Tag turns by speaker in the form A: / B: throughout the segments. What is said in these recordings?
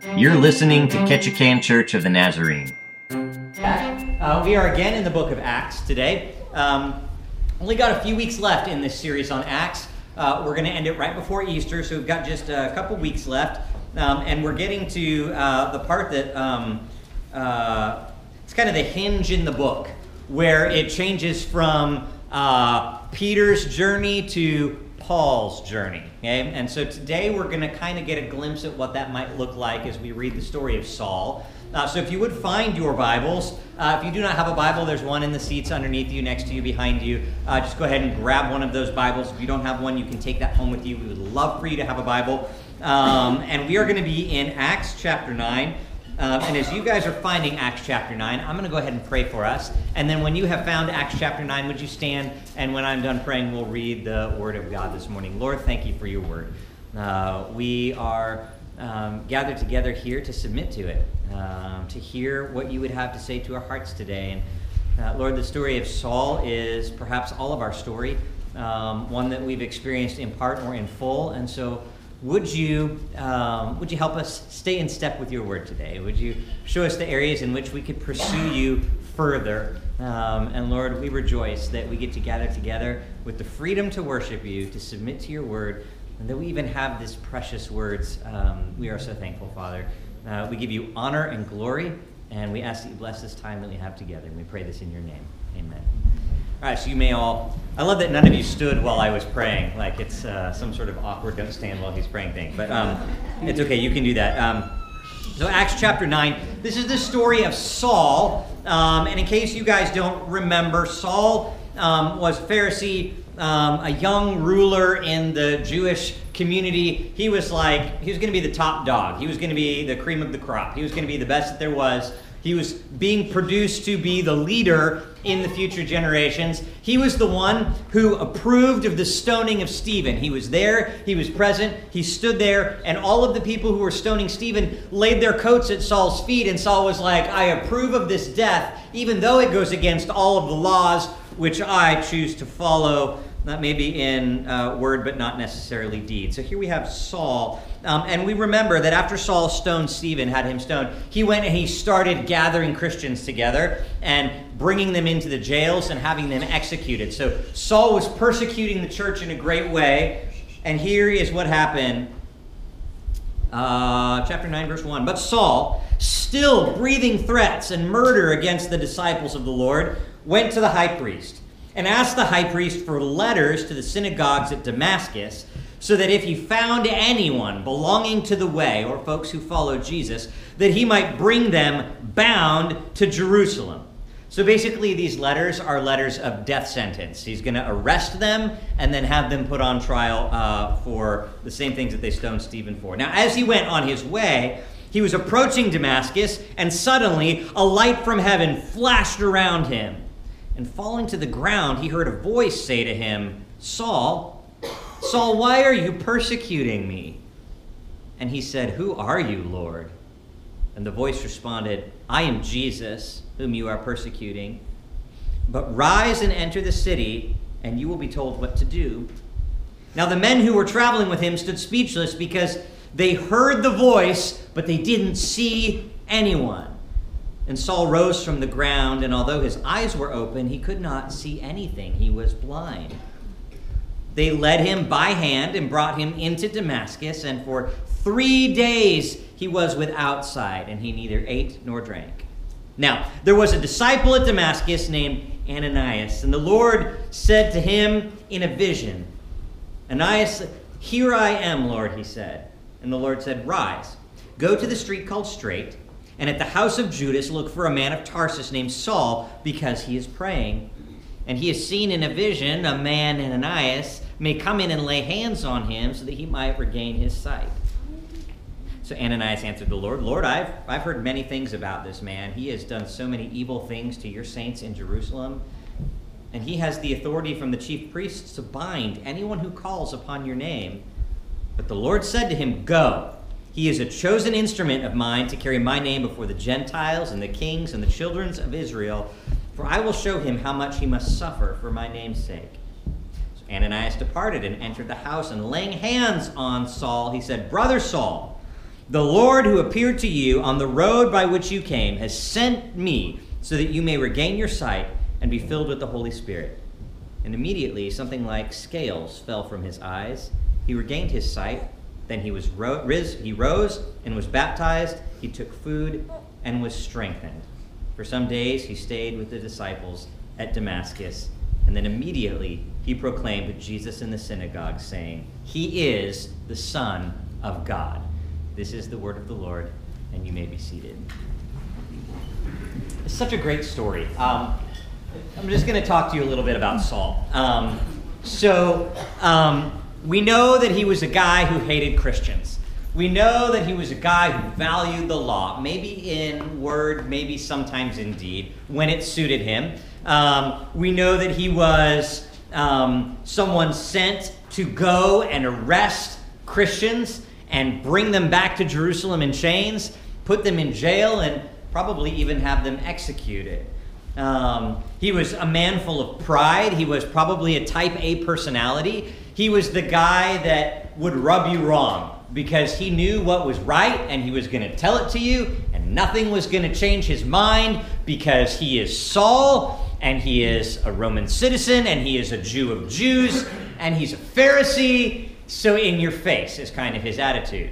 A: You're listening to Ketchikan Church of the Nazarene.
B: We are again in the book of Acts today. Only got a few weeks left in this series on Acts. We're going to end it right before Easter, so we've got just a couple weeks left. And we're getting to the part that it's kind of the hinge in the book, where it changes from Peter's journey to Paul's journey. Okay? And so today we're going to kind of get a glimpse at what that might look like as we read the story of Saul. So if you would find your Bibles, if you do not have a Bible, there's one in the seats underneath you, next to you, behind you. Just go ahead and grab one of those Bibles. If you don't have one, you can take that home with you. We would love for you to have a Bible. And we are going to be in Acts chapter 9. And as you guys are finding Acts chapter 9, I'm going to go ahead and pray for us. And then when you have found Acts chapter 9, would you stand? And when I'm done praying, we'll read the Word of God this morning. Lord, thank you for your Word. We are gathered together here to submit to it, to hear what you would have to say to our hearts today. And Lord, the story of Saul is perhaps all of our story, one that we've experienced in part or in full. And so would you help us stay in step with your word today? Would you show us the areas in which we could pursue you further? And Lord, we rejoice that we get to gather together with the freedom to worship you, to submit to your word, and that we even have these precious words. We are so thankful, Father. We give you honor and glory, and we ask that you bless this time that we have together. And we pray this in your name. Amen. All right, so you may all... I love that none of you stood while I was praying, like it's some sort of awkward don't stand while he's praying thing. But it's okay, you can do that. So Acts chapter 9, this is the story of Saul. And in case you guys don't remember, Saul was a Pharisee, a young ruler in the Jewish community. He was going to be the top dog. He was going to be the cream of the crop. He was going to be the best that there was. He was being produced to be the leader in the future generations. He was the one who approved of the stoning of Stephen. He was there, he was present, he stood there, and all of the people who were stoning Stephen laid their coats at Saul's feet, and Saul was like, I approve of this death, even though it goes against all of the laws which I choose to follow, not maybe in word, but not necessarily deed. So here we have Saul. And we remember that after Saul stoned Stephen, had him stoned, he went and he started gathering Christians together and bringing them into the jails and having them executed. So Saul was persecuting the church in a great way. And here is what happened. Chapter 9, verse 1. But Saul, still breathing threats and murder against the disciples of the Lord, went to the high priest and asked the high priest for letters to the synagogues at Damascus, so that if he found anyone belonging to the way, or folks who followed Jesus, that he might bring them bound to Jerusalem. So basically these letters are letters of death sentence. He's going to arrest them and then have them put on trial for the same things that they stoned Stephen for. Now, as he went on his way, he was approaching Damascus, and suddenly a light from heaven flashed around him. And falling to the ground, he heard a voice say to him, Saul, Saul, why are you persecuting me? And he said, Who are you, Lord? And the voice responded, I am Jesus, whom you are persecuting. But rise and enter the city, and you will be told what to do. Now the men who were traveling with him stood speechless because they heard the voice, but they didn't see anyone. And Saul rose from the ground, and although his eyes were open, he could not see anything. He was blind. They led him by hand and brought him into Damascus, and for 3 days he was without sight, and he neither ate nor drank. Now, there was a disciple at Damascus named Ananias, and the Lord said to him in a vision, Ananias, here I am, Lord, he said. And the Lord said, Rise, go to the street called Straight, and at the house of Judas look for a man of Tarsus named Saul, because he is praying. And he has seen in a vision a man, Ananias, may come in and lay hands on him so that he might regain his sight. So Ananias answered the Lord, Lord, I've heard many things about this man. He has done so many evil things to your saints in Jerusalem. And he has the authority from the chief priests to bind anyone who calls upon your name. But the Lord said to him, Go. He is a chosen instrument of mine to carry my name before the Gentiles and the kings and the children of Israel, for I will show him how much he must suffer for my name's sake. So Ananias departed and entered the house, and laying hands on Saul, he said, Brother Saul, The Lord who appeared to you on the road by which you came has sent me so that you may regain your sight and be filled with the Holy Spirit." And immediately something like scales fell from his eyes. He regained his sight. Then he rose and was baptized. He took food and was strengthened. For some days he stayed with the disciples at Damascus. And then immediately he proclaimed Jesus in the synagogue, saying, "He is the Son of God." This is the word of the Lord, and you may be seated. It's such a great story. I'm just going to talk to you a little bit about Saul. We know that he was a guy who hated Christians. We know that he was a guy who valued the law, maybe in word, maybe sometimes in deed, when it suited him. We know that he was someone sent to go and arrest Christians and bring them back to Jerusalem in chains, put them in jail, and probably even have them executed. He was a man full of pride. He was probably a type A personality. He was the guy that would rub you wrong because he knew what was right and he was going to tell it to you, and nothing was going to change his mind because he is Saul and he is a Roman citizen and he is a Jew of Jews and he's a Pharisee. So in your face is kind of his attitude.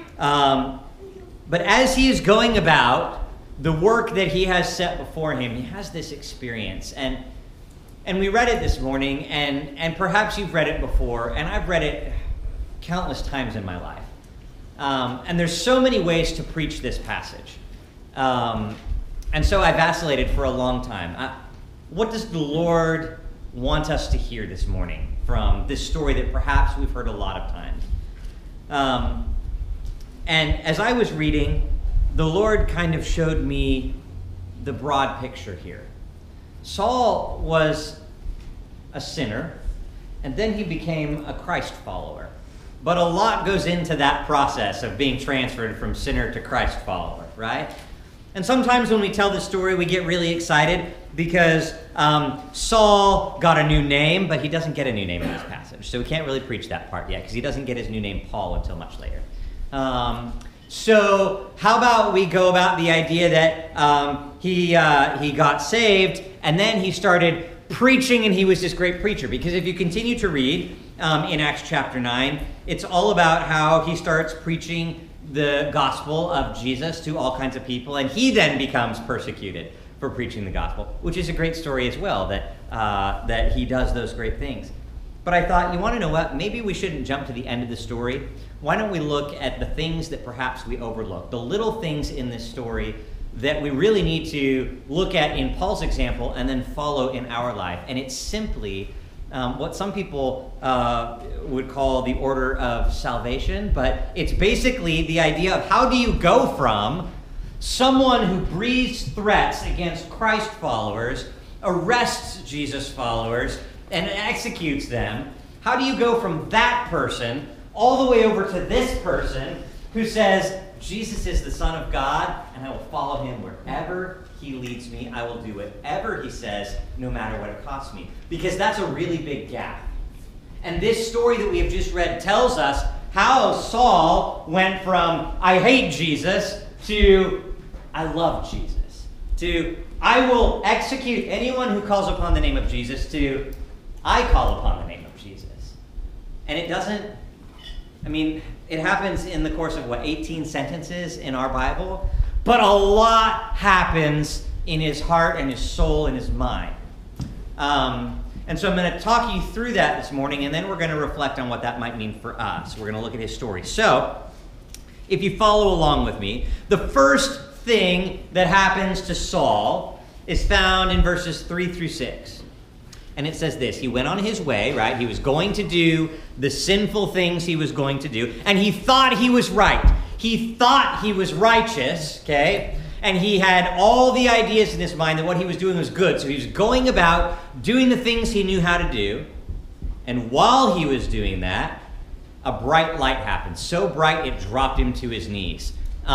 B: But as he is going about the work that he has set before him, he has this experience. And we read it this morning, and perhaps you've read it before, and I've read it countless times in my life. And there's so many ways to preach this passage. And so I vacillated for a long time. What does the Lord want us to hear this morning from this story that perhaps we've heard a lot of times? And as I was reading, the Lord kind of showed me the broad picture here. Saul was a sinner, and then he became a Christ follower. But a lot goes into that process of being transferred from sinner to Christ follower, right? And sometimes when we tell this story, we get really excited because Saul got a new name, but he doesn't get a new name in this passage. So we can't really preach that part yet because he doesn't get his new name Paul until much later. So how about we go about the idea that he got saved and then he started preaching, and he was this great preacher. Because if you continue to read in Acts chapter 9, it's all about how he starts preaching the gospel of Jesus to all kinds of people, and he then becomes persecuted for preaching the gospel, which is a great story as well, that he does those great things. But I thought, you want to know what? Maybe we shouldn't jump to the end of the story. Why don't we look at the things that perhaps we overlook, the little things in this story that we really need to look at in Paul's example and then follow in our life. And it's simply what some people would call the order of salvation, but it's basically the idea of how do you go from someone who breathes threats against Christ followers, arrests Jesus followers, and executes them. How do you go from that person all the way over to this person who says, Jesus is the Son of God, and I will follow him wherever he leads me. I will do whatever he says, no matter what it costs me. Because that's a really big gap. And this story that we have just read tells us how Saul went from, I hate Jesus, to, I love Jesus. To, I will execute anyone who calls upon the name of Jesus, to, I call upon the name of Jesus. And it doesn't, it happens in the course of, 18 sentences in our Bible? But a lot happens in his heart and his soul and his mind. And so I'm going to talk you through that this morning, and then we're going to reflect on what that might mean for us. We're going to look at his story. So, if you follow along with me, the first thing that happens to Saul is found in verses 3 through 6. And it says this: he went on his way, right? He was going to do the sinful things he was going to do, and he thought he was right. He thought he was righteous, okay? And he had all the ideas in his mind that what he was doing was good. So he was going about doing the things he knew how to do. And while he was doing that, a bright light happened. So bright it dropped him to his knees.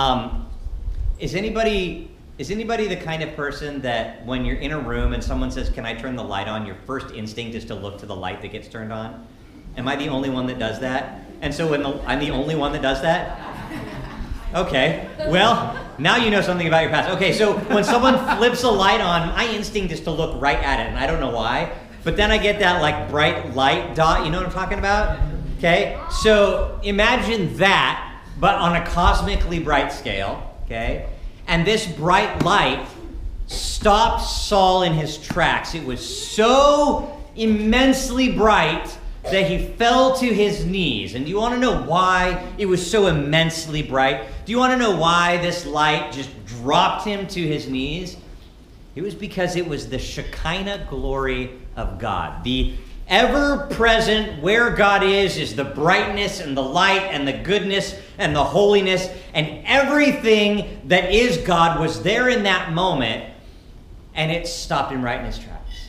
B: Is anybody the kind of person that when you're in a room and someone says, "Can I turn the light on?" your first instinct is to look to the light that gets turned on? Am I the only one that does that? And so I'm the only one that does that? Okay, well, now you know something about your past. Okay, so when someone flips a light on, my instinct is to look right at it, and I don't know why, but then I get that like bright light dot, you know what I'm talking about? Okay, so imagine that, but on a cosmically bright scale, okay? And this bright light stopped Saul in his tracks. It was so immensely bright that he fell to his knees. And do you want to know why it was so immensely bright? Do you want to know why this light just dropped him to his knees? It was because it was the Shekinah glory of God. The ever-present, where God is the brightness and the light and the goodness and the holiness, and everything that is God was there in that moment, and it stopped him right in his tracks.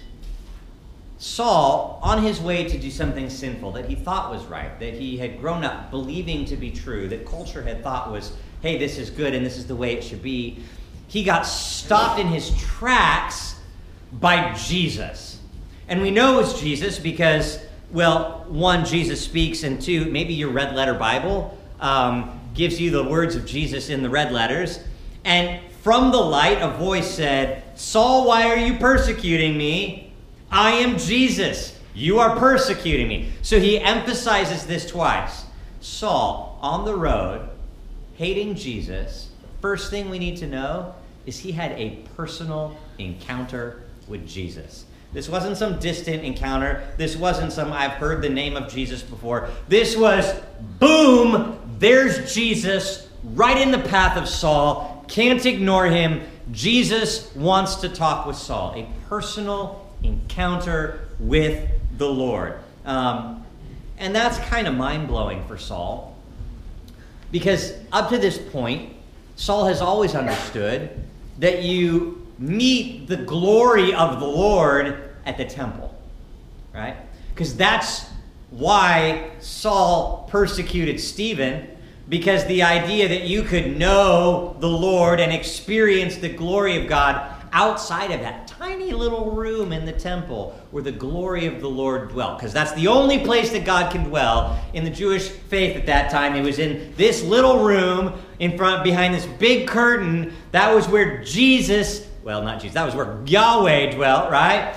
B: Saul, on his way to do something sinful that he thought was right, that he had grown up believing to be true, that culture had thought was, hey, this is good and this is the way it should be, he got stopped in his tracks by Jesus. And we know it's Jesus because, well, one, Jesus speaks, and two, maybe your red letter Bible gives you the words of Jesus in the red letters. And from the light, a voice said, Saul, why are you persecuting me? I am Jesus. You are persecuting me. So he emphasizes this twice. Saul, on the road, hating Jesus, first thing we need to know is he had a personal encounter with Jesus. This wasn't some distant encounter. This wasn't some, I've heard the name of Jesus before. This was, boom, there's Jesus right in the path of Saul. Can't ignore him. Jesus wants to talk with Saul. A personal encounter with the Lord. And that's kind of mind-blowing for Saul, because up to this point, Saul has always understood that you meet the glory of the Lord at the temple, right? Because that's why Saul persecuted Stephen, because the idea that you could know the Lord and experience the glory of God outside of that tiny little room in the temple where the glory of the Lord dwelt, because that's the only place that God can dwell in the Jewish faith at that time. It was in this little room in front, behind this big curtain. That was where Jesus, well, not Jesus, that was where Yahweh dwelt, right?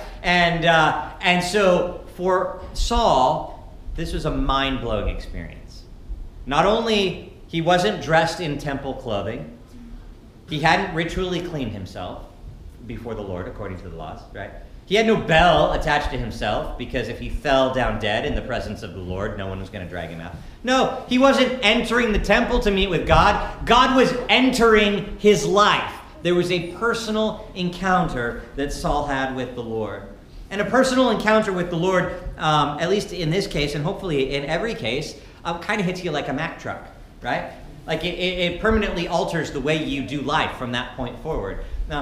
B: And so for Saul, this was a mind-blowing experience. Not only he wasn't dressed in temple clothing, he hadn't ritually cleaned himself before the Lord, according to the laws, right? He had no bell attached to himself, because if he fell down dead in the presence of the Lord, no one was going to drag him out. No, he wasn't entering the temple to meet with God. God was entering his life. There was a personal encounter that Saul had with the Lord. And a personal encounter with the Lord, at least in this case, and hopefully in every case, kind of hits you like a Mack truck, right? Like it permanently alters the way you do life from that point forward.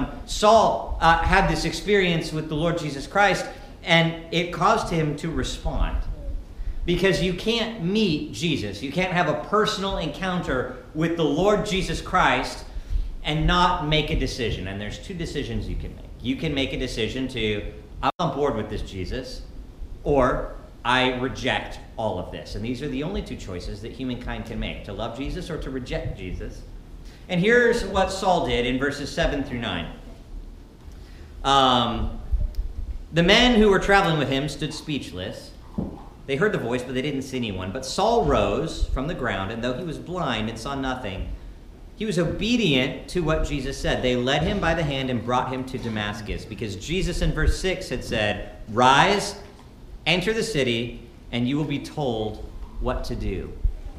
B: Saul had this experience with the Lord Jesus Christ, and it caused him to respond. Because you can't meet Jesus, you can't have a personal encounter with the Lord Jesus Christ and not make a decision. And there's two decisions you can make. You can make a decision to, I'm on board with this Jesus, or I reject all of this. And these are the only two choices that humankind can make, to love Jesus or to reject Jesus. And here's what Saul did in verses 7 through 9. The men who were traveling with him stood speechless. They heard the voice, but they didn't see anyone. But Saul rose from the ground, and though he was blind and saw nothing, he was obedient to what Jesus said. They led him by the hand and brought him to Damascus, because Jesus in verse 6 had said, "Rise, enter the city, and you will be told what to do."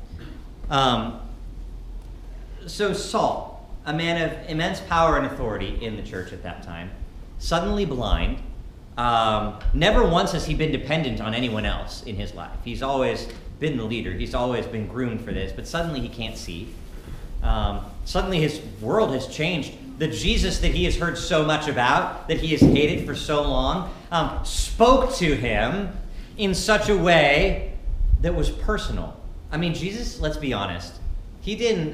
B: So Saul, a man of immense power and authority in the church at that time, suddenly blind. Never once has he been dependent on anyone else in his life. He's always been the leader. He's always been groomed for this, but suddenly he can't see. Suddenly his world has changed. The Jesus that he has heard so much about, that he has hated for so long, spoke to him in such a way that was personal. I mean, Jesus, let's be honest, he didn't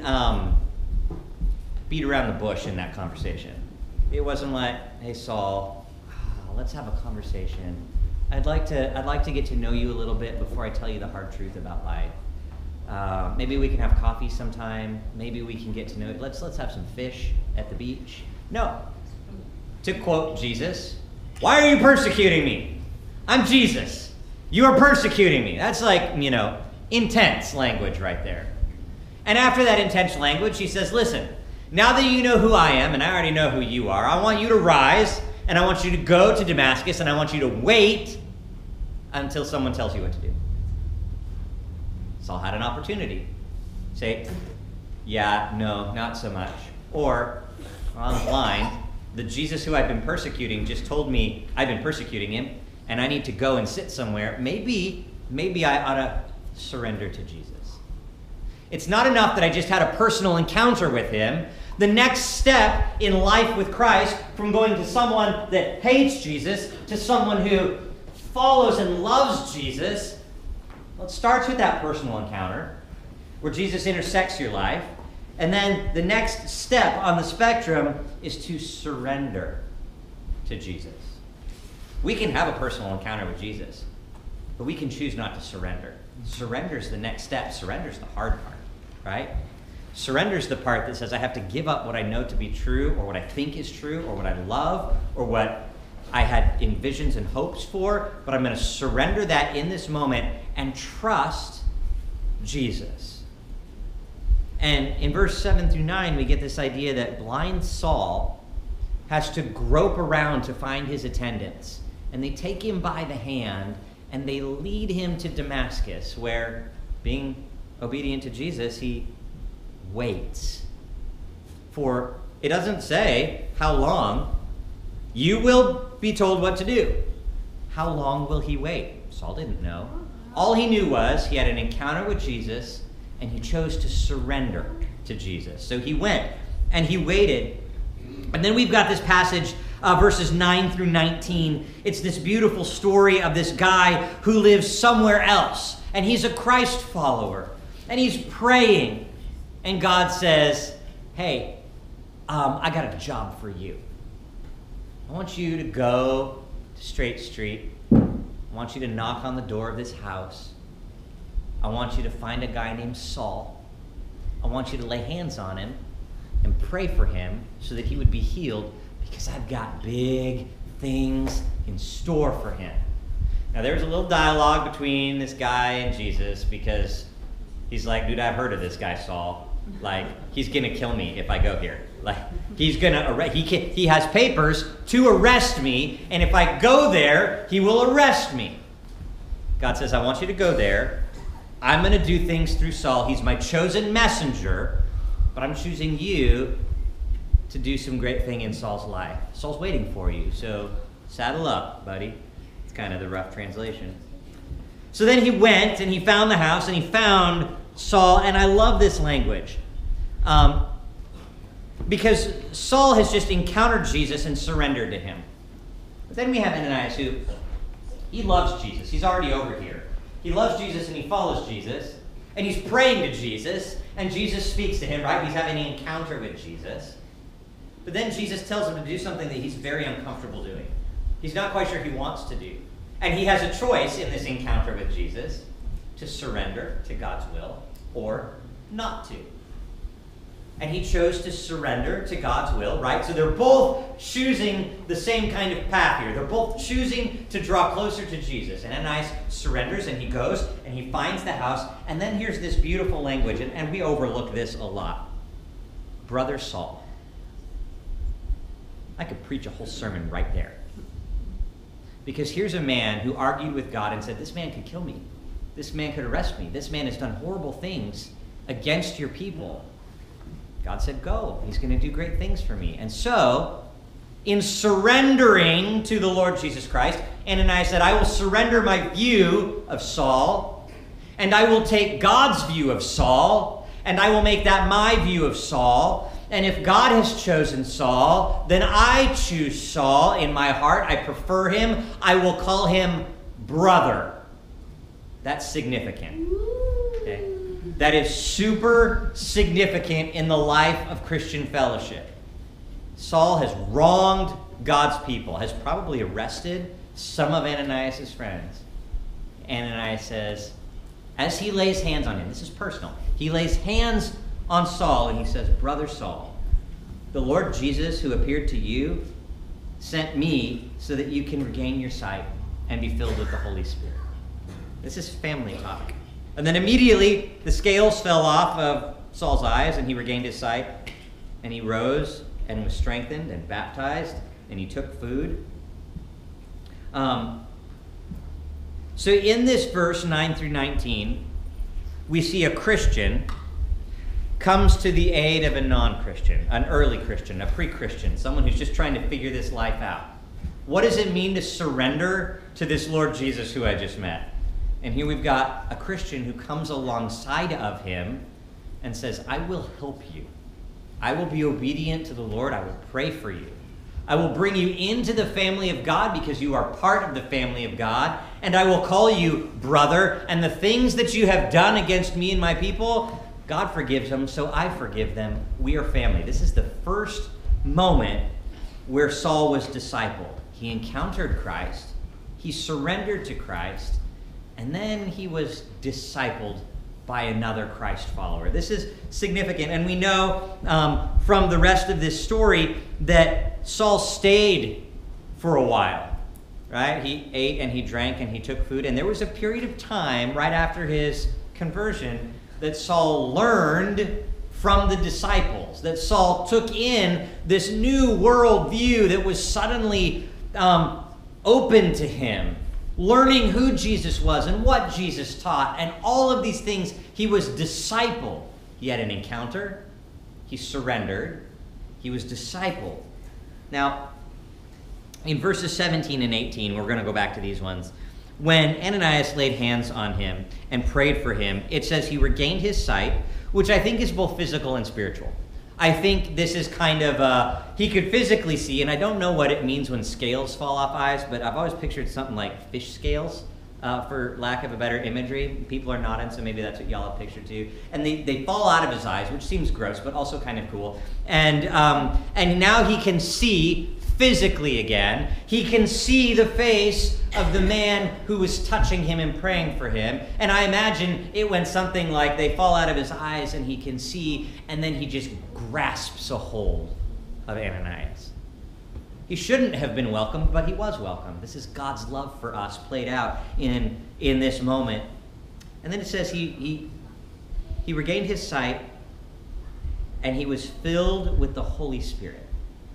B: beat around the bush in that conversation. It wasn't like, "Hey, Saul, let's have a conversation. I'd like to get to know you a little bit before I tell you the hard truth about life. Maybe we can have coffee sometime. Maybe we can get to know it. Let's have some fish at the beach. No. To quote Jesus, why are you persecuting me? I'm Jesus. You are persecuting me. That's like, intense language right there. And after that intense language, he says, listen, now that you know who I am, and I already know who you are, I want you to rise, and I want you to go to Damascus, and I want you to wait until someone tells you what to do. Saul had an opportunity. Say, yeah, no, not so much. Or, on the line, the Jesus who I've been persecuting just told me I've been persecuting him, and I need to go and sit somewhere. Maybe I ought to surrender to Jesus. It's not enough that I just had a personal encounter with him. The next step in life with Christ, from going to someone that hates Jesus to someone who follows and loves Jesus, well, it starts with that personal encounter where Jesus intersects your life. And then the next step on the spectrum is to surrender to Jesus. We can have a personal encounter with Jesus, but we can choose not to surrender. Surrender is the next step. Surrender is the hard part, right? Surrender is the part that says I have to give up what I know to be true, or what I think is true, or what I love, or what I had envisions and hopes for, but I'm going to surrender that in this moment and trust Jesus. And in verse 7 through 9, we get this idea that blind Saul has to grope around to find his attendants. And they take him by the hand, and they lead him to Damascus, where, being obedient to Jesus, he waits. For it doesn't say how long. You will be told what to do. How long will he wait? Saul didn't know. All he knew was he had an encounter with Jesus, and he chose to surrender to Jesus. So he went, and he waited. And then we've got this passage, verses 9 through 19. It's this beautiful story of this guy who lives somewhere else, and he's a Christ follower, and he's praying, and God says, hey, I got a job for you. I want you to go to Straight Street. I want you to knock on the door of this house. I want you to find a guy named Saul. I want you to lay hands on him and pray for him so that he would be healed, because I've got big things in store for him. Now, there's a little dialogue between this guy and Jesus, because he's like, dude, I've heard of this guy, Saul. Like, he's going to kill me if I go here. Like, he's going to arrest, he has papers to arrest me, and if I go there, he will arrest me. God says, I want you to go there. I'm going to do things through Saul. He's my chosen messenger, but I'm choosing you to do some great thing in Saul's life. Saul's waiting for you, so saddle up, buddy. It's kind of the rough translation. So then he went, and he found the house, and he found Saul, and I love this language. Because Saul has just encountered Jesus and surrendered to him. But then we have Ananias, who, he loves Jesus. He's already over here. He loves Jesus and he follows Jesus. And he's praying to Jesus. And Jesus speaks to him, right? He's having an encounter with Jesus. But then Jesus tells him to do something that he's very uncomfortable doing. He's not quite sure he wants to do. And he has a choice in this encounter with Jesus to surrender to God's will or not to. And he chose to surrender to God's will, right? So they're both choosing the same kind of path here. They're both choosing to draw closer to Jesus. And Ananias surrenders, and he goes, and he finds the house. And then here's this beautiful language, and we overlook this a lot. Brother Saul. I could preach a whole sermon right there. Because here's a man who argued with God and said, this man could kill me. This man could arrest me. This man has done horrible things against your people. God said, go. He's going to do great things for me. And so, in surrendering to the Lord Jesus Christ, Ananias said, I will surrender my view of Saul, and I will take God's view of Saul, and I will make that my view of Saul. And if God has chosen Saul, then I choose Saul in my heart. I prefer him. I will call him brother. That's significant. Okay? That is super significant in the life of Christian fellowship. Saul has wronged God's people, has probably arrested some of Ananias' friends. Ananias says, as he lays hands on him, this is personal, he lays hands on Saul and he says, "Brother Saul, the Lord Jesus who appeared to you sent me so that you can regain your sight and be filled with the Holy Spirit." This is family talk. And then immediately the scales fell off of Saul's eyes and he regained his sight, and he rose and was strengthened and baptized, and he took food. So in this verse 9 through 19, we see a Christian comes to the aid of a non-Christian, an early Christian, a pre-Christian, someone who's just trying to figure this life out. What does it mean to surrender to this Lord Jesus who I just met? And here we've got a Christian who comes alongside of him and says, "I will help you. I will be obedient to the Lord. I will pray for you. I will bring you into the family of God because you are part of the family of God. And I will call you brother. And the things that you have done against me and my people, God forgives them, so I forgive them. We are family." This is the first moment where Saul was discipled. He encountered Christ. He surrendered to Christ. And then he was discipled by another Christ follower. This is significant. And we know from the rest of this story that Saul stayed for a while, right? He ate and he drank and he took food. And there was a period of time right after his conversion that Saul learned from the disciples, that Saul took in this new worldview that was suddenly open to him, learning who Jesus was and what Jesus taught, and all of these things. He was discipled. He had an encounter. He surrendered. He was discipled. Now, in verses 17 and 18, we're going to go back to these ones. When Ananias laid hands on him and prayed for him, it says he regained his sight, which I think is both physical and spiritual. I think this is kind of, he could physically see, and I don't know what it means when scales fall off eyes, but I've always pictured something like fish scales, for lack of a better imagery. People are nodding, so maybe that's what y'all have pictured too. And they fall out of his eyes, which seems gross, but also kind of cool. And now he can see physically again. He can see the face of the man who was touching him and praying for him. And I imagine it went something like they fall out of his eyes and he can see, and then he just grasps a hold of Ananias. He shouldn't have been welcomed, but he was welcomed. This is God's love for us played out in this moment. And then it says he regained his sight and he was filled with the Holy Spirit.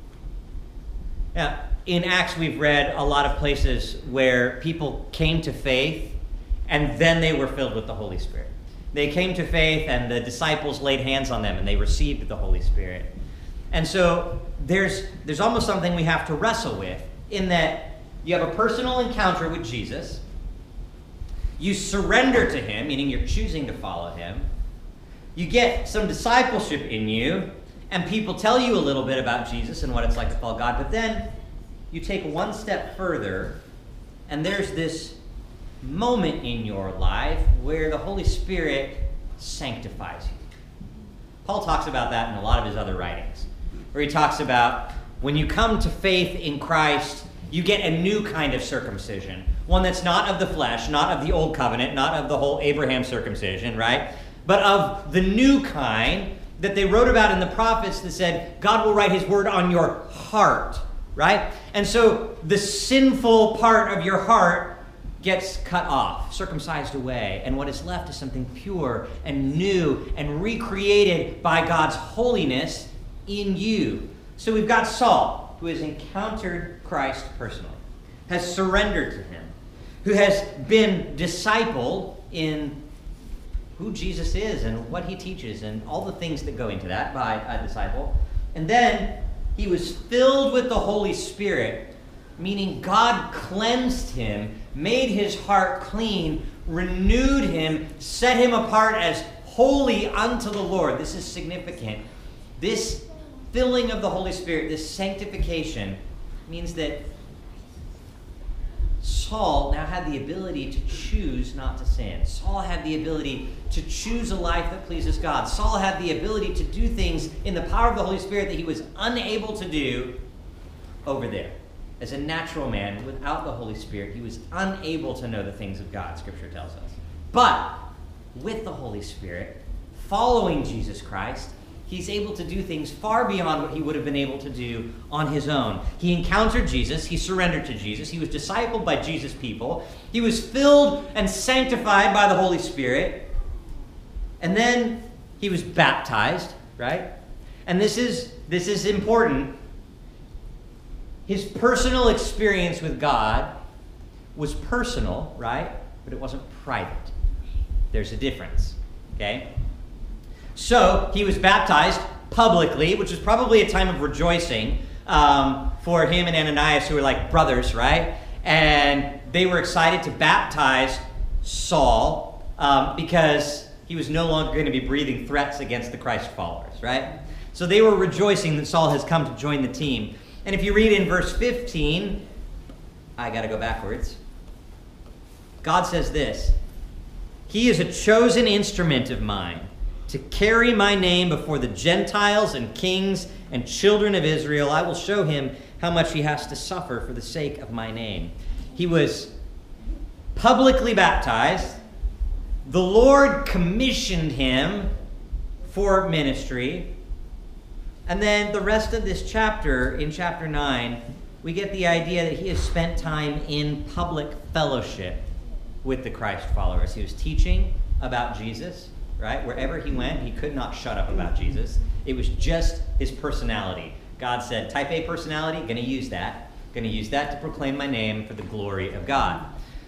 B: Now, in Acts, we've read a lot of places where people came to faith and then they were filled with the Holy Spirit. They came to faith and the disciples laid hands on them and they received the Holy Spirit. And so there's almost something we have to wrestle with, in that you have a personal encounter with Jesus, you surrender to him, meaning you're choosing to follow him, you get some discipleship in you, and people tell you a little bit about Jesus and what it's like to follow God, but then you take one step further, and there's this moment in your life where the Holy Spirit sanctifies you. Paul talks about that in a lot of his other writings, where he talks about when you come to faith in Christ, you get a new kind of circumcision, one that's not of the flesh, not of the old covenant, not of the whole Abraham circumcision, right? But of the new kind that they wrote about in the prophets that said, God will write his word on your heart, right? And so the sinful part of your heart gets cut off, circumcised away, and what is left is something pure and new and recreated by God's holiness in you. So we've got Saul, who has encountered Christ personally, has surrendered to him, who has been discipled in who Jesus is and what he teaches and all the things that go into that by a disciple. And then he was filled with the Holy Spirit, meaning God cleansed him, made his heart clean, renewed him, set him apart as holy unto the Lord. This is significant. This filling of the Holy Spirit, this sanctification, means that Saul now had the ability to choose not to sin. Saul had the ability to choose a life that pleases God. Saul had the ability to do things in the power of the Holy Spirit that he was unable to do over there. As a natural man, without the Holy Spirit, he was unable to know the things of God, Scripture tells us. But with the Holy Spirit, following Jesus Christ, he's able to do things far beyond what he would have been able to do on his own. He encountered Jesus. He surrendered to Jesus. He was discipled by Jesus' people. He was filled and sanctified by the Holy Spirit. And then he was baptized, right? And this is important. His personal experience with God was personal, right? But it wasn't private. There's a difference, okay? So he was baptized publicly, which was probably a time of rejoicing for him and Ananias, who were like brothers, right? And they were excited to baptize Saul because he was no longer going to be breathing threats against the Christ followers, right? So they were rejoicing that Saul has come to join the team. And if you read in verse 15, I got to go backwards. God says this: "He is a chosen instrument of mine to carry my name before the Gentiles and kings and children of Israel. I will show him how much he has to suffer for the sake of my name." He was publicly baptized. The Lord commissioned him for ministry. And then the rest of this chapter, in chapter 9, we get the idea that he has spent time in public fellowship with the Christ followers. He was teaching about Jesus, right? Wherever he went, he could not shut up about Jesus. It was just his personality. God said, type A personality, going to use that. Going to use that to proclaim my name for the glory of God.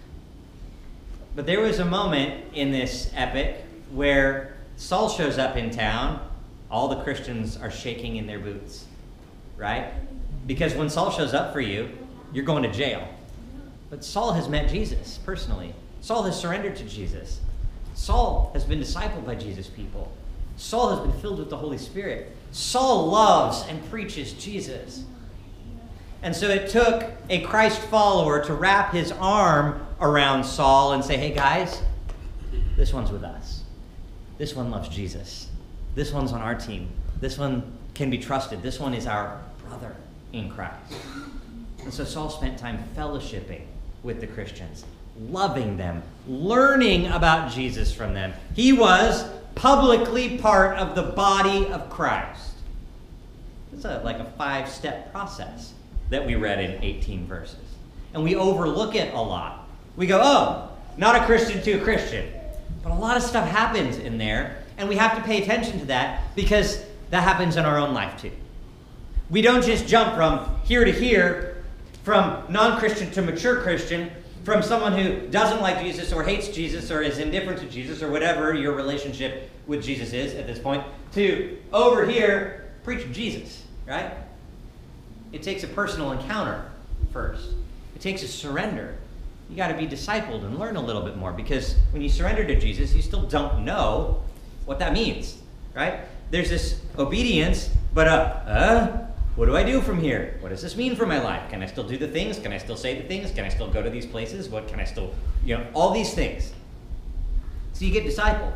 B: But there was a moment in this epic where Saul shows up in town. All the Christians are shaking in their boots, right? Because when Saul shows up for you, you're going to jail. But Saul has met Jesus personally. Saul has surrendered to Jesus. Saul has been discipled by Jesus' people. Saul has been filled with the Holy Spirit. Saul loves and preaches Jesus. And so it took a Christ follower to wrap his arm around Saul and say, hey guys, this one's with us. This one loves Jesus. This one's on our team. This one can be trusted. This one is our brother in Christ. And so Saul spent time fellowshipping with the Christians, loving them, learning about Jesus from them. He was publicly part of the body of Christ. It's like a 5-step process that we read in 18 verses. And we overlook it a lot. We go, oh, not a Christian to a Christian. But a lot of stuff happens in there, and we have to pay attention to that because that happens in our own life too. We don't just jump from here to here, from non-Christian to mature Christian, from someone who doesn't like Jesus or hates Jesus or is indifferent to Jesus or whatever your relationship with Jesus is at this point, to over here, preach Jesus, right? It takes a personal encounter first. It takes a surrender. You got to be discipled and learn a little bit more, because when you surrender to Jesus, you still don't know what that means, right? There's this obedience, but what do I do from here? What does this mean for my life? Can I still do the things? Can I still say the things? Can I still go to these places? What can I still, all these things. So you get discipled.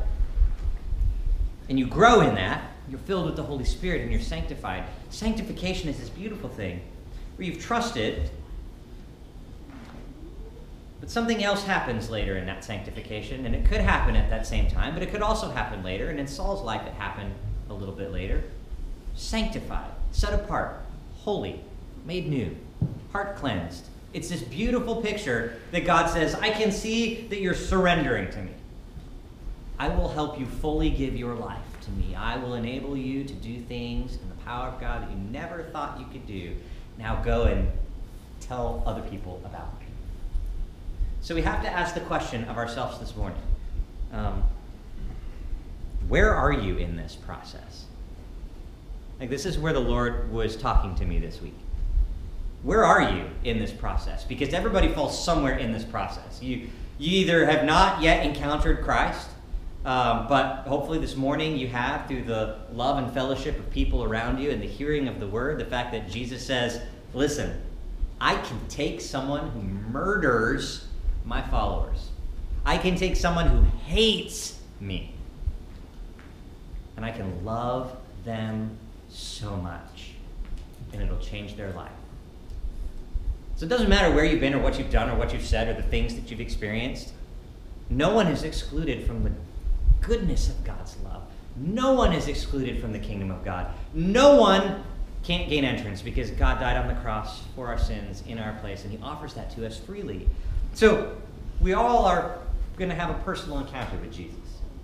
B: And you grow in that. You're filled with the Holy Spirit and you're sanctified. Sanctification is this beautiful thing where you've trusted, but something else happens later in that sanctification, and it could happen at that same time, but it could also happen later, and in Saul's life it happened a little bit later. Sanctified, set apart, holy, made new, heart cleansed. It's this beautiful picture that God says, I can see that you're surrendering to me. I will help you fully give your life to me. I will enable you to do things in the power of God that you never thought you could do. Now go and tell other people about me. So we have to ask the question of ourselves this morning. Where are you in this process? Like, this is where the Lord was talking to me this week. Where are you in this process? Because everybody falls somewhere in this process. You either have not yet encountered Christ, but hopefully this morning you have, through the love and fellowship of people around you and the hearing of the word, the fact that Jesus says, listen, I can take someone who murders my followers. I can take someone who hates me, and I can love them so much, and it'll change their life. So it doesn't matter where you've been or what you've done or what you've said or the things that you've experienced. No one is excluded from the goodness of God's love. No one is excluded from the kingdom of God. No one can't gain entrance because God died on the cross for our sins in our place, and he offers that to us freely. So we all are going to have a personal encounter with Jesus.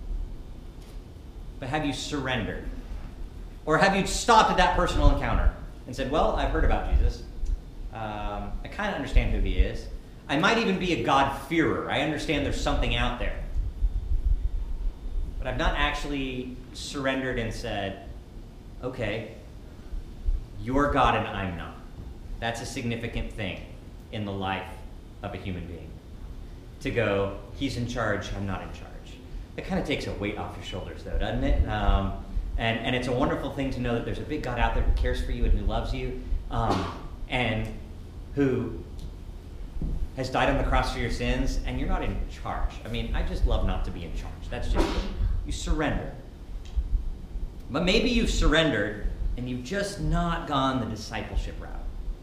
B: But have you surrendered? Or have you stopped at that personal encounter and said, well, I've heard about Jesus. I kind of understand who he is. I might even be a God-fearer. I understand there's something out there. But I've not actually surrendered and said, okay, you're God and I'm not. That's a significant thing in the life of a human being. To go, he's in charge, I'm not in charge. It kind of takes a weight off your shoulders, though, doesn't it? And it's a wonderful thing to know that there's a big God out there who cares for you and who loves you, and who has died on the cross for your sins, and you're not in charge. I mean, I just love not to be in charge. That's just it. You surrender. But maybe you've surrendered and you've just not gone the discipleship route.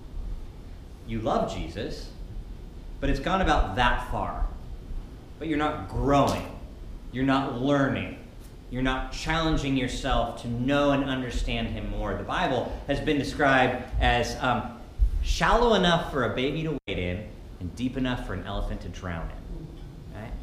B: You love Jesus, but it's gone about that far. But you're not growing. You're not learning. You're not challenging yourself to know and understand him more. The Bible has been described as shallow enough for a baby to wade in and deep enough for an elephant to drown in. Right?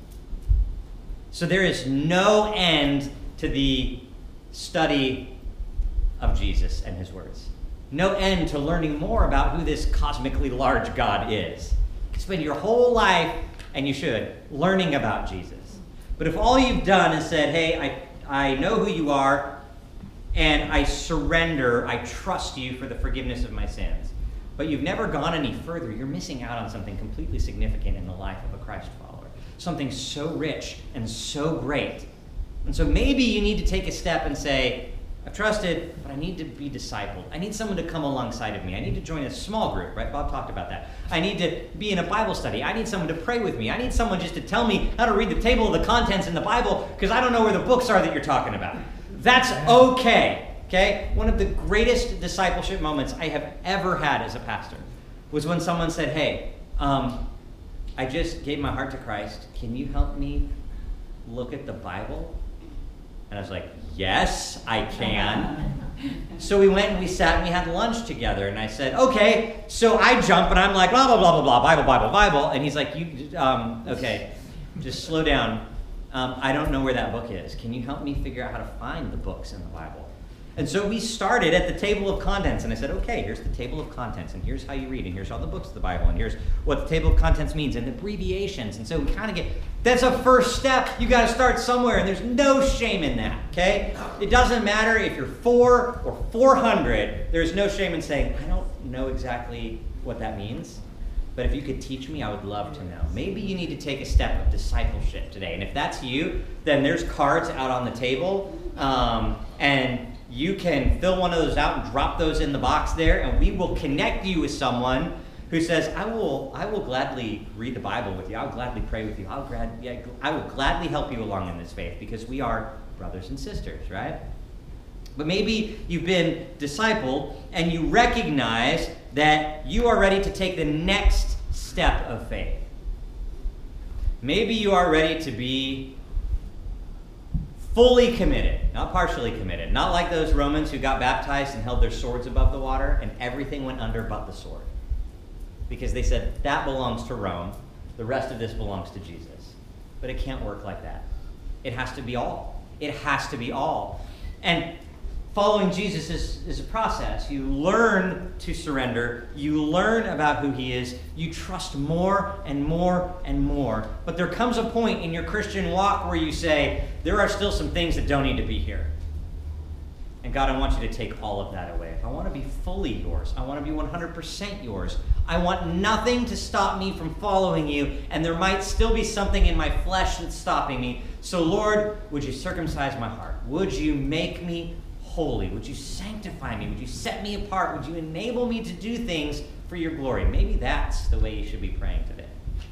B: So there is no end to the study of Jesus and his words. No end to learning more about who this cosmically large God is. You can spend your whole life, and you should, learning about Jesus. But if all you've done is said, hey, I know who you are, and I surrender, I trust you for the forgiveness of my sins, but you've never gone any further, you're missing out on something completely significant in the life of a Christ follower. Something so rich and so great. And so maybe you need to take a step and say, I've trusted, but I need to be discipled. I need someone to come alongside of me. I need to join a small group, right? Bob talked about that. I need to be in a Bible study. I need someone to pray with me. I need someone just to tell me how to read the table of the contents in the Bible because I don't know where the books are that you're talking about. That's okay, okay? One of the greatest discipleship moments I have ever had as a pastor was when someone said, hey, I just gave my heart to Christ. Can you help me look at the Bible? And I was like, yes, I can. So we went and we sat and we had lunch together. And I said, okay. So I jump and I'm like, blah, blah, blah, blah, blah, Bible, Bible, Bible. And he's like, okay, just slow down. I don't know where that book is. Can you help me figure out how to find the books in the Bible? And so we started at the table of contents. And I said, okay, here's the table of contents. And here's how you read. And here's all the books of the Bible. And here's what the table of contents means. And the abbreviations. And so we kind of get, that's a first step. You got to start somewhere. And there's no shame in that, okay? It doesn't matter if you're 4 or 400. There's no shame in saying, I don't know exactly what that means. But if you could teach me, I would love to know. Maybe you need to take a step of discipleship today. And if that's you, then there's cards out on the table. And you can fill one of those out and drop those in the box there, and we will connect you with someone who says, I will gladly read the Bible with you. I'll gladly pray with you. I will gladly help you along in this faith because we are brothers and sisters, right? But maybe you've been discipled and you recognize that you are ready to take the next step of faith. Maybe you are ready to be fully committed, not partially committed. Not like those Romans who got baptized and held their swords above the water and everything went under but the sword. Because they said, that belongs to Rome. The rest of this belongs to Jesus. But it can't work like that. It has to be all. It has to be all. And following Jesus is a process. You learn to surrender. You learn about who he is. You trust more and more and more. But there comes a point in your Christian walk where you say, there are still some things that don't need to be here. And God, I want you to take all of that away. I want to be fully yours. I want to be 100% yours. I want nothing to stop me from following you. And there might still be something in my flesh that's stopping me. So Lord, would you circumcise my heart? Would you make me holy? Would you sanctify me? Would you set me apart? Would you enable me to do things for your glory? Maybe that's the way you should be praying today.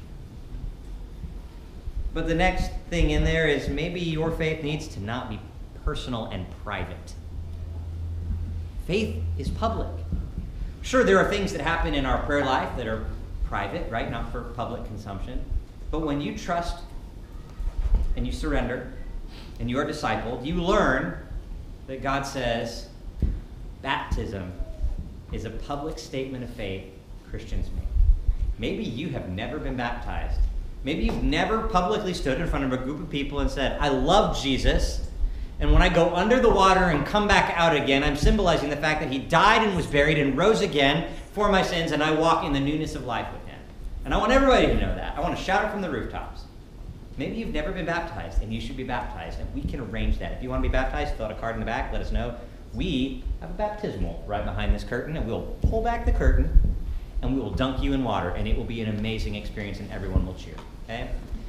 B: But the next thing in there is maybe your faith needs to not be personal and private. Faith is public. Sure, there are things that happen in our prayer life that are private, right? Not for public consumption. But when you trust and you surrender and you're discipled, you learn that God says baptism is a public statement of faith Christians make. Maybe you have never been baptized. Maybe you've never publicly stood in front of a group of people and said, I love Jesus, and when I go under the water and come back out again, I'm symbolizing the fact that he died and was buried and rose again for my sins, and I walk in the newness of life with him. And I want everybody to know that. I want to shout it from the rooftops. Maybe you've never been baptized, and you should be baptized, and we can arrange that. If you want to be baptized, fill out a card in the back, let us know. We have a baptismal right behind this curtain, and we'll pull back the curtain, and we will dunk you in water, and it will be an amazing experience, and everyone will cheer. Okay?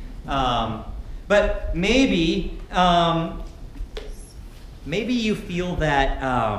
B: But maybe you feel that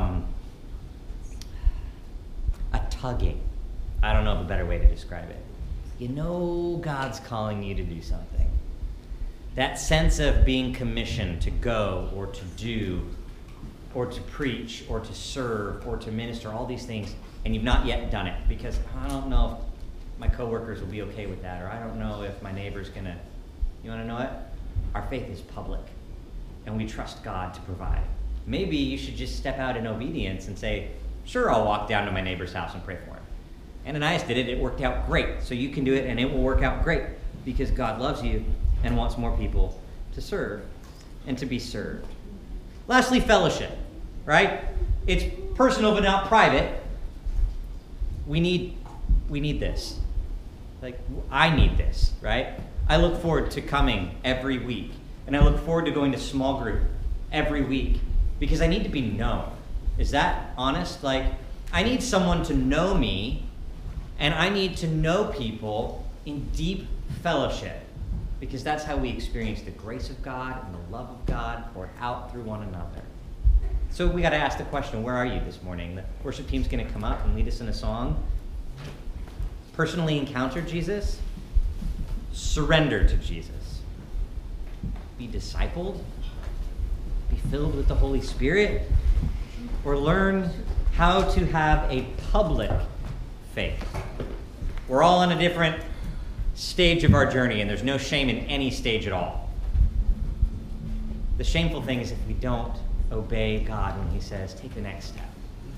B: a tugging. I don't know of a better way to describe it. You know God's calling you to do something. That sense of being commissioned to go or to do or to preach or to serve or to minister, all these things, and you've not yet done it because I don't know if my coworkers will be okay with that, or I don't know if my neighbor's going to. You want to know what? Our faith is public, and we trust God to provide. Maybe you should just step out in obedience and say, sure, I'll walk down to my neighbor's house and pray for him. Ananias did it. It worked out great. So you can do it, and it will work out great because God loves you and wants more people to serve and to be served. Lastly, fellowship, right? It's personal but not private. We need this. Like, I need this, right? I look forward to coming every week, and I look forward to going to small group every week because I need to be known. Is that honest? Like, I need someone to know me, and I need to know people in deep fellowship because that's how we experience the grace of God and the love of God poured out through one another. So we got to ask the question, where are you this morning? The worship team's going to come up and lead us in a song. Personally encountered Jesus? Surrender to Jesus. Be discipled? Be filled with the Holy Spirit? Or learn how to have a public faith? We're all on a different stage of our journey, and there's no shame in any stage at all. The shameful thing is if we don't obey God when he says, take the next step.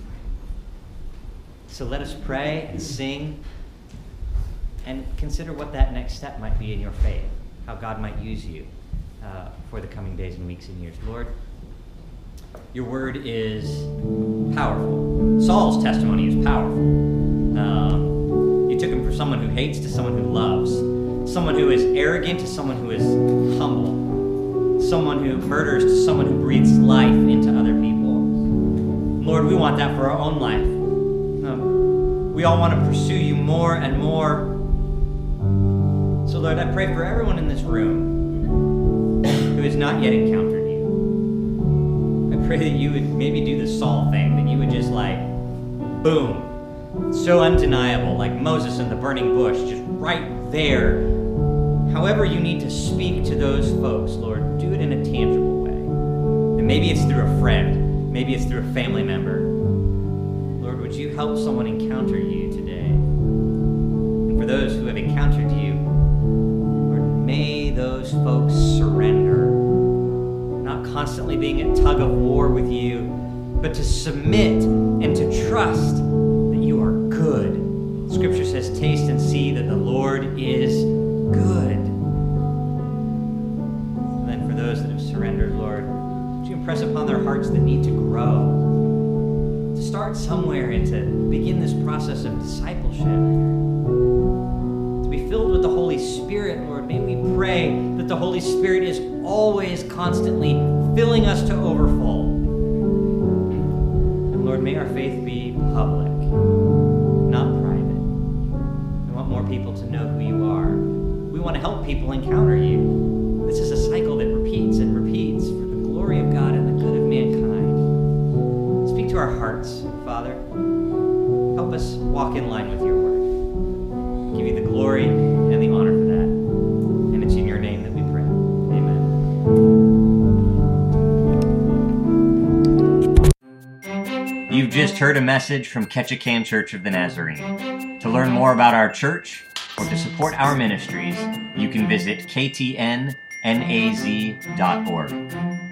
B: So let us pray and sing and consider what that next step might be in your faith, how God might use you for the coming days and weeks and years. Lord, your word is powerful. Saul's testimony is powerful. You took him from someone who hates to someone who loves, someone who is arrogant to someone who is humble, someone who murders to someone who breathes life into other people. Lord, we want that for our own life. We all want to pursue you more and more. So Lord, I pray for everyone in this room who has not yet encountered you. I pray that you would maybe do the Saul thing, that you would just like, boom, so undeniable, like Moses in the burning bush, just right there. However you need to speak to those folks, Lord, do it in a tangible way. And maybe it's through a friend, maybe it's through a family member. Lord, would you help someone encounter you today? And for those who have encountered you, Lord, may those folks surrender, not constantly being at tug of war with you, but to submit and to trust that you are good. Scripture says, taste and see that the Lord is good. And then for those that have surrendered, Lord, would you impress upon their hearts the need to grow, to start somewhere and to begin this process of discipleship, to be filled with the Holy Spirit, Lord. May we pray that the Holy Spirit is always constantly filling us to overfull. And Lord, may our faith be public, not private. We want more people to know who you are. We want to help people encounter you. This is a cycle that repeats and repeats for the glory of God and the good of mankind. Speak to our hearts, Father. Help us walk in line with your word. Give you the glory and the honor for that. And it's in your name that we pray. Amen.
A: You've just heard a message from Ketchikan Church of the Nazarene. To learn more about our church or to support our ministries, you can visit ktnnaz.org.